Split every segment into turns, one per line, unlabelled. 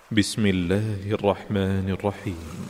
بسم الله الرحمن الرحيم.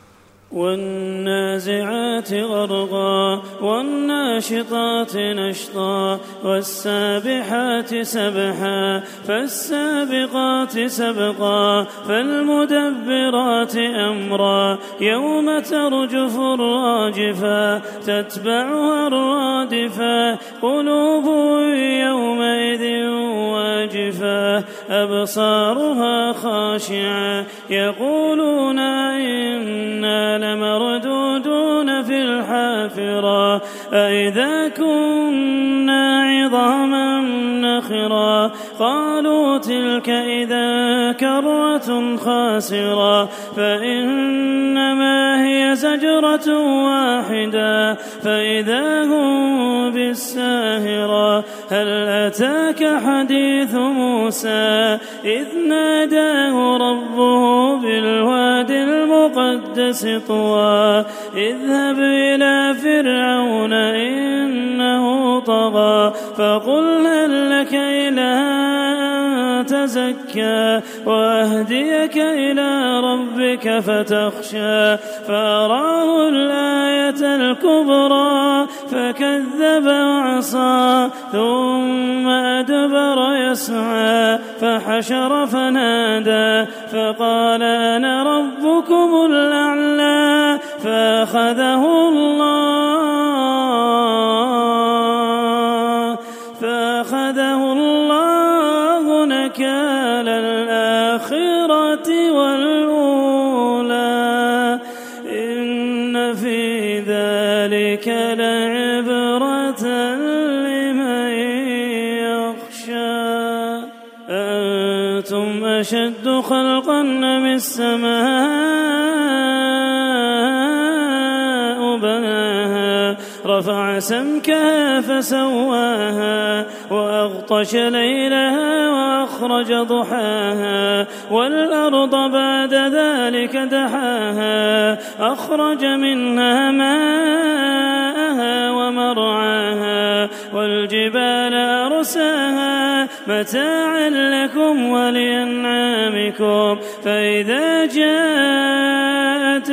والنازعات غرقا والناشطات نشطا والسابحات سبحا فالسابقات سبقا فالمدبرات أمرا يوم ترجف الراجفا تتبعها الرادفا قلوب يومئذ واجفا أبصارها خاشعة يقولون إنا لمردودون في الحافرة أئذا كنا عظاما نخرا قالوا تلك إذا كرة خاسرة فإنما هي زجرة واحدة فإذا هم بالساهرة هل أتاك حديث موسى إذ ناداه ربه بالواد المقدس طوى اذهب إلى فرعون إنه طغى فقل هل لك إلى أن تزكى وأهديك إلى ربك فتخشى فأراه الآية الكبرى فكذب وعصى ثم أدبر يسعى فحشر فنادى فقال أنا ربكم الأعلى فأخذه الله نكال الآخرة والأولى إن في ذلك لعبرة لمن يخشى أنتم أشد خلقا أم السماء بناها رفع سمكها فسواها وأغطش ليلها وأخرج ضحاها والأرض بعد ذلك دحاها أخرج منها ماءها ومرعاها والجبال أرساها متاعا لكم ولأنعامكم فإذا جاءت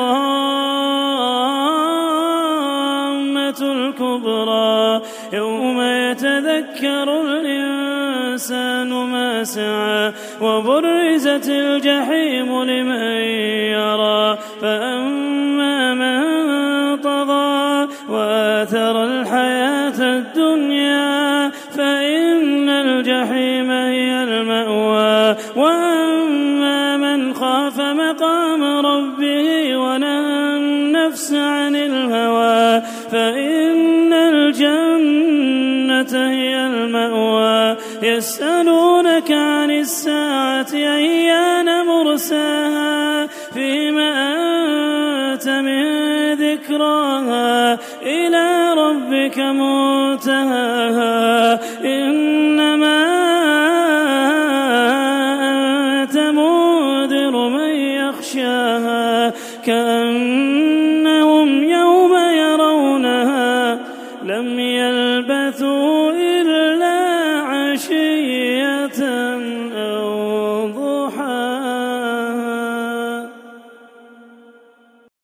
الطامة الكبرى يوم يتذكر الإنسان ما سعى وبرزت الجحيم لمن يرى فأما من طغى وآثر الحياة الدنيا فإن الجحيم هي المأوى وأما من خاف مقام ربه ونهى النفس عن الهوى فإن الجنة هي المأوى يسألونك عن الساعة أيان مرساها فيما أنت من ذكراها إلى ربك منتهاها إنما